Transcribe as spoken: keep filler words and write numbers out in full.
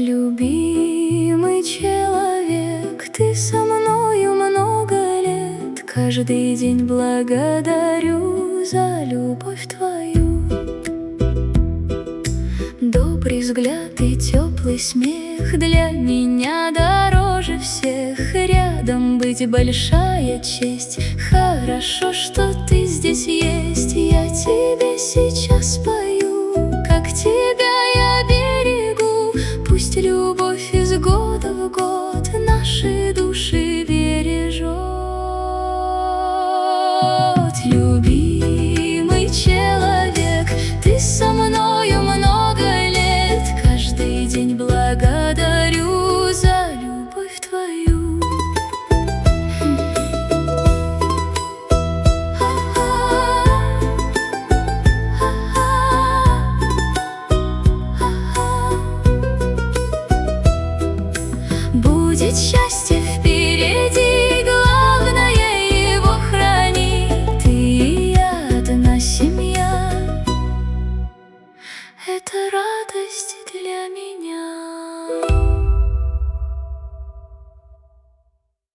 любимый человек, ты со мною много лет. Каждый день благодарю за любовь твою. Добрый взгляд и теплый смех для меня дороже всех. Рядом быть большая честь. Хорошо, что ты здесь есть. Я тебе сейчас пою, как тебя я берегу. Пусть любовь из года в год наши души